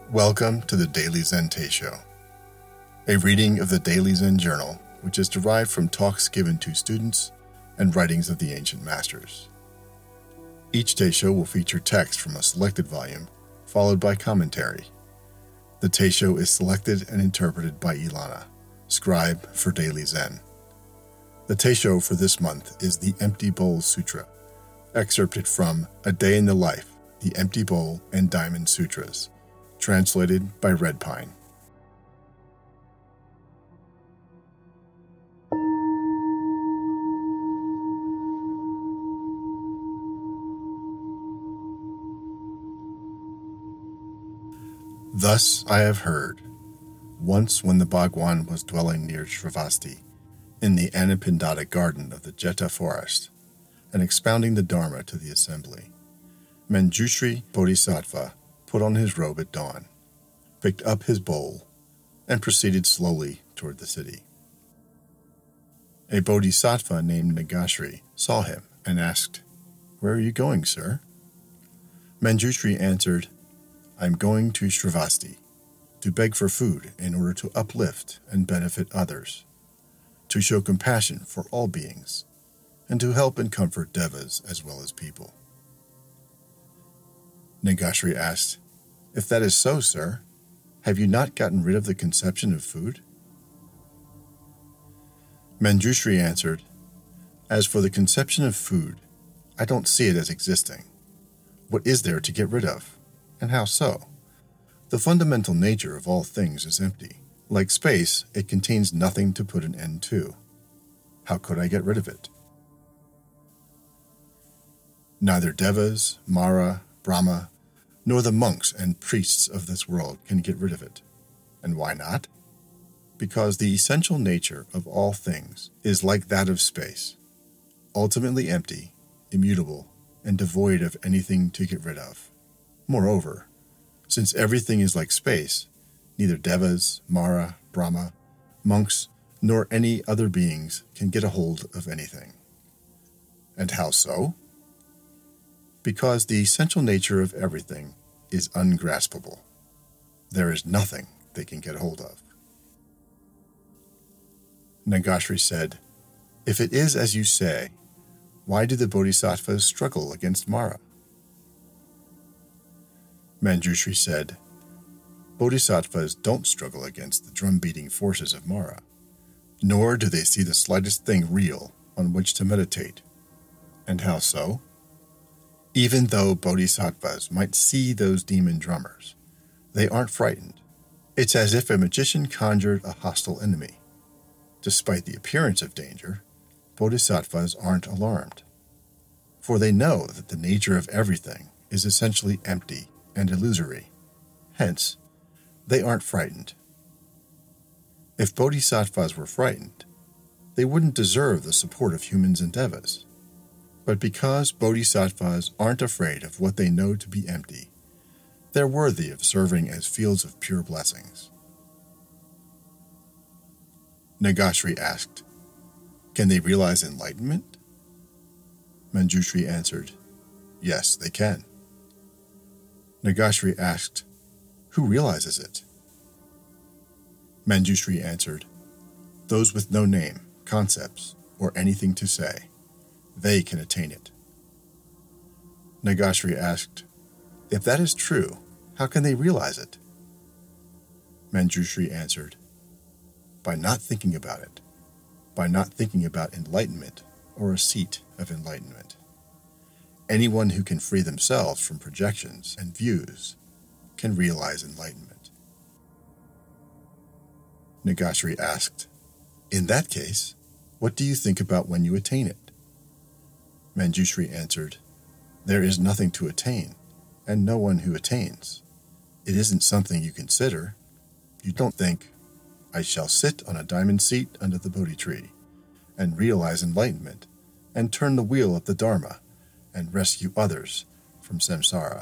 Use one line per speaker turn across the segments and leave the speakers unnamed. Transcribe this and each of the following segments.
Welcome to the Daily Zen Teisho, a reading of the Daily Zen Journal, which is derived from talks given to students and writings of the ancient masters. Each Teisho will feature text from a selected volume, followed by commentary. The Teisho is selected and interpreted by Ilana, scribe for Daily Zen. The Teisho for this month is the Empty Bowl Sutra, excerpted from A Day in the Life, the Empty Bowl and Diamond Sutras, translated by Red Pine. Thus I have heard, once when the Bhagwan was dwelling near Shravasti, in the Anapindata garden of the Jeta forest, and expounding the Dharma to the assembly, Manjushri Bodhisattva put on his robe at dawn, picked up his bowl, and proceeded slowly toward the city. A bodhisattva named Nagashri saw him and asked, "Where are you going, sir?" Manjushri answered, "I am going to Shravasti, to beg for food in order to uplift and benefit others, to show compassion for all beings, and to help and comfort devas as well as people." Nagashri asked, "If that is so, sir, have you not gotten rid of the conception of food?" Manjushri answered, "As for the conception of food, I don't see it as existing. What is there to get rid of, and how so? The fundamental nature of all things is empty. Like space, it contains nothing to put an end to. How could I get rid of it?" Neither devas, Mara, Brahma, nor the monks and priests of this world can get rid of it. And why not? Because the essential nature of all things is like that of space, ultimately empty, immutable, and devoid of anything to get rid of. Moreover, since everything is like space, neither devas, Mara, Brahma, monks, nor any other beings can get a hold of anything. And how so? Because the essential nature of everything is ungraspable. There is nothing they can get hold of. Nagashri said, "If it is as you say, why do the bodhisattvas struggle against Mara?" Manjushri said, "Bodhisattvas don't struggle against the drum-beating forces of Mara, nor do they see the slightest thing real on which to meditate. And how so? Even though bodhisattvas might see those demon drummers, they aren't frightened. It's as if a magician conjured a hostile enemy. Despite the appearance of danger, bodhisattvas aren't alarmed, for they know that the nature of everything is essentially empty and illusory. Hence, they aren't frightened. If bodhisattvas were frightened, they wouldn't deserve the support of humans and devas. But because bodhisattvas aren't afraid of what they know to be empty, they're worthy of serving as fields of pure blessings." Nagashri asked, "Can they realize enlightenment?" Manjushri answered, "Yes, they can." Nagashri asked, "Who realizes it?" Manjushri answered, "Those with no name, concepts, or anything to say. They can attain it." Nagashri asked, "If that is true, how can they realize it?" Manjushri answered, "By not thinking about it, by not thinking about enlightenment or a seat of enlightenment. Anyone who can free themselves from projections and views can realize enlightenment." Nagashri asked, "In that case, what do you think about when you attain it?" Manjushri answered, "There is nothing to attain, and no one who attains. It isn't something you consider. You don't think, 'I shall sit on a diamond seat under the Bodhi tree, and realize enlightenment, and turn the wheel of the Dharma, and rescue others from samsara.'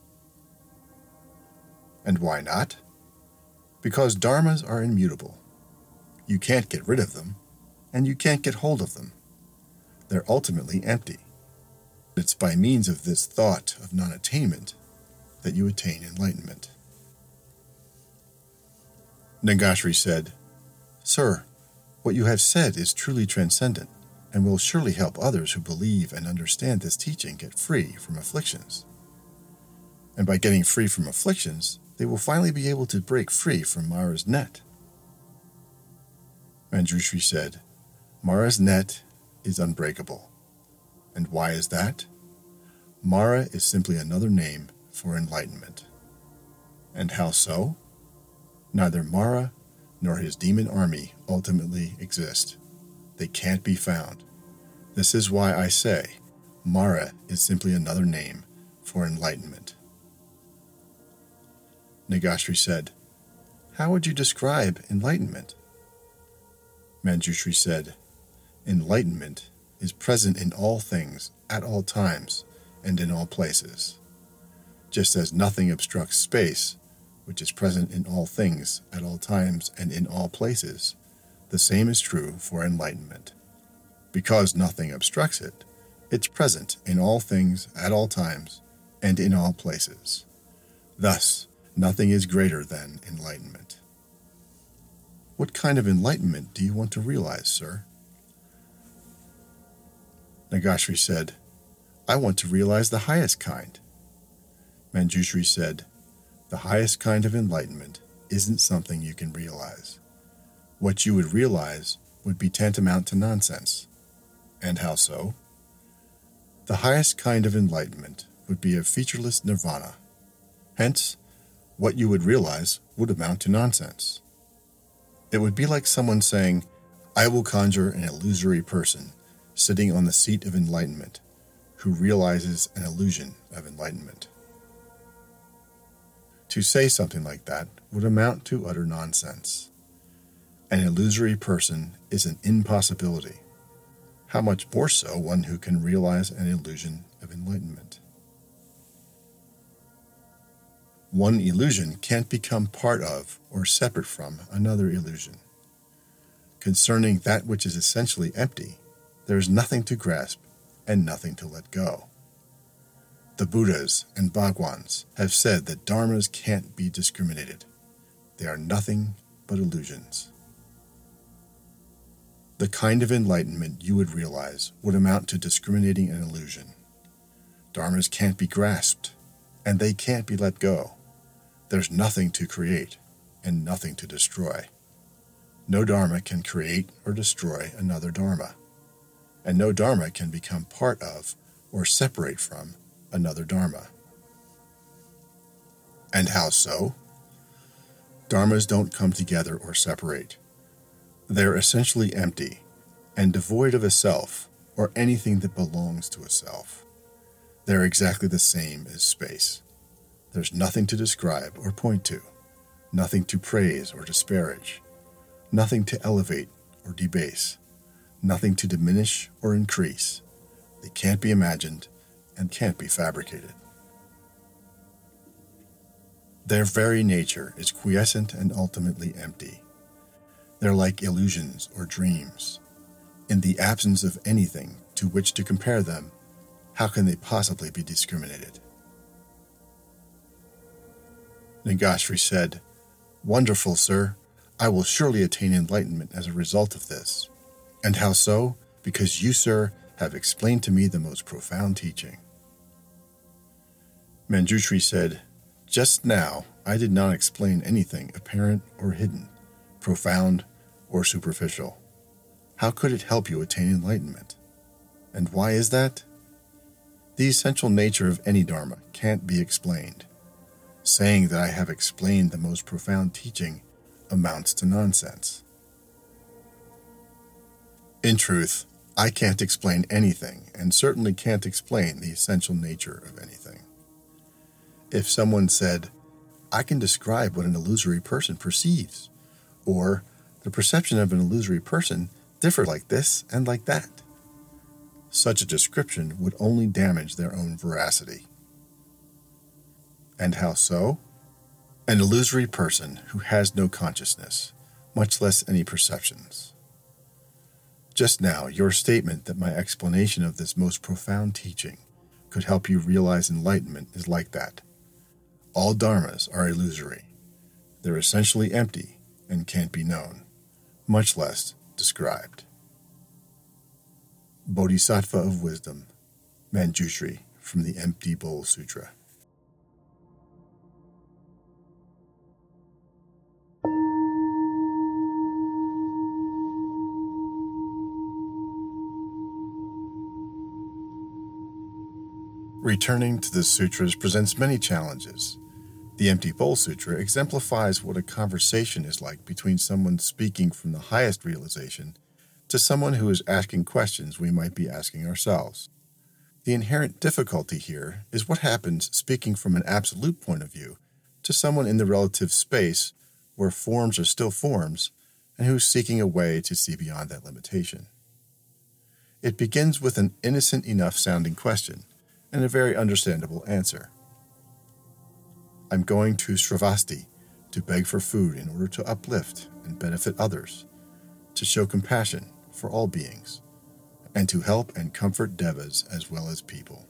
And why not? Because dharmas are immutable. You can't get rid of them, and you can't get hold of them. They're ultimately empty. It's by means of this thought of non-attainment that you attain enlightenment." Nagashri said, "Sir, what you have said is truly transcendent, and will surely help others who believe and understand this teaching get free from afflictions. And by getting free from afflictions, they will finally be able to break free from Mara's net." Manjushri said, "Mara's net is unbreakable. And why is that? Mara is simply another name for enlightenment." "And how so?" "Neither Mara nor his demon army ultimately exist. They can't be found. This is why I say Mara is simply another name for enlightenment." Nagashri said, "How would you describe enlightenment?" Manjushri said, "Enlightenment is present in all things, at all times, and in all places. Just as nothing obstructs space, which is present in all things, at all times, and in all places, the same is true for enlightenment. Because nothing obstructs it, it's present in all things, at all times, and in all places. Thus, nothing is greater than enlightenment." "What kind of enlightenment do you want to realize, sir?" Nagashri said, "I want to realize the highest kind." Manjushri said, "The highest kind of enlightenment isn't something you can realize. What you would realize would be tantamount to nonsense." "And how so?" "The highest kind of enlightenment would be a featureless nirvana. Hence, what you would realize would amount to nonsense. It would be like someone saying, 'I will conjure an illusory person sitting on the seat of enlightenment who realizes an illusion of enlightenment.' To say something like that would amount to utter nonsense. An illusory person is an impossibility. How much more so one who can realize an illusion of enlightenment? One illusion can't become part of or separate from another illusion. Concerning that which is essentially empty, there is nothing to grasp and nothing to let go. The Buddhas and Bhagwans have said that dharmas can't be discriminated. They are nothing but illusions. The kind of enlightenment you would realize would amount to discriminating an illusion. Dharmas can't be grasped, and they can't be let go. There's nothing to create and nothing to destroy. No dharma can create or destroy another dharma, and no dharma can become part of or separate from another dharma." "And how so?" "Dharmas don't come together or separate. They're essentially empty and devoid of a self or anything that belongs to a self. They're exactly the same as space. There's nothing to describe or point to, nothing to praise or disparage, nothing to elevate or debase, nothing to diminish or increase. They can't be imagined and can't be fabricated. Their very nature is quiescent and ultimately empty. They're like illusions or dreams. In the absence of anything to which to compare them, how can they possibly be discriminated?" Nagashri said, "Wonderful, sir. I will surely attain enlightenment as a result of this." "And how so?" "Because you, sir, have explained to me the most profound teaching." Manjushri said, "Just now, I did not explain anything apparent or hidden, profound or superficial. How could it help you attain enlightenment? And why is that? The essential nature of any dharma can't be explained. Saying that I have explained the most profound teaching amounts to nonsense. In truth, I can't explain anything, and certainly can't explain the essential nature of anything. If someone said, 'I can describe what an illusory person perceives,' or 'the perception of an illusory person differs like this and like that,' such a description would only damage their own veracity. And how so? An illusory person who has no consciousness, much less any perceptions. Just now, your statement that my explanation of this most profound teaching could help you realize enlightenment is like that. All dharmas are illusory. They're essentially empty, and can't be known, much less described. Bodhisattva of Wisdom, Manjushri, from the Empty Bowl Sutra. Returning to the sutras presents many challenges. The Empty Bowl Sutra exemplifies what a conversation is like between someone speaking from the highest realization to someone who is asking questions we might be asking ourselves. The inherent difficulty here is what happens speaking from an absolute point of view to someone in the relative space where forms are still forms and who's seeking a way to see beyond that limitation. It begins with an innocent enough sounding question and a very understandable answer. I'm going to Shravasti to beg for food in order to uplift and benefit others, to show compassion for all beings, and to help and comfort devas as well as people.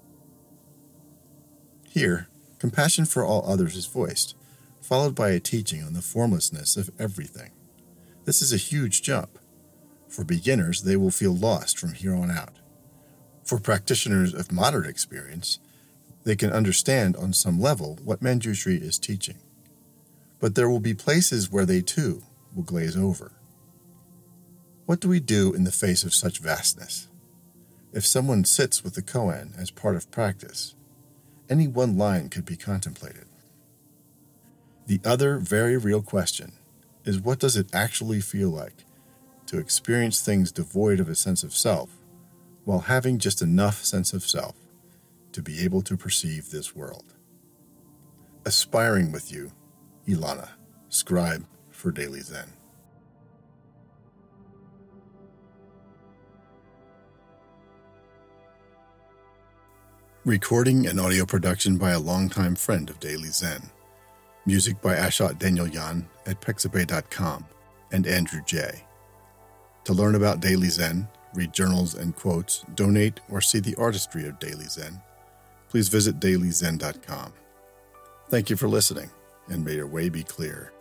Here, compassion for all others is voiced, followed by a teaching on the formlessness of everything. This is a huge jump. For beginners, they will feel lost from here on out. For practitioners of moderate experience, they can understand on some level what Manjushri is teaching. But there will be places where they too will glaze over. What do we do in the face of such vastness? If someone sits with the koan as part of practice, any one line could be contemplated. The other very real question is, what does it actually feel like to experience things devoid of a sense of self, while having just enough sense of self to be able to perceive this world? Aspiring with you, Ilana, scribe for Daily Zen. Recording and audio production by a longtime friend of Daily Zen. Music by Ashot Danielyan at Pexabay.com and Andrew J. To learn about Daily Zen, read journals and quotes, donate, or see the artistry of Daily Zen, please visit dailyzen.com. Thank you for listening, and may your way be clear.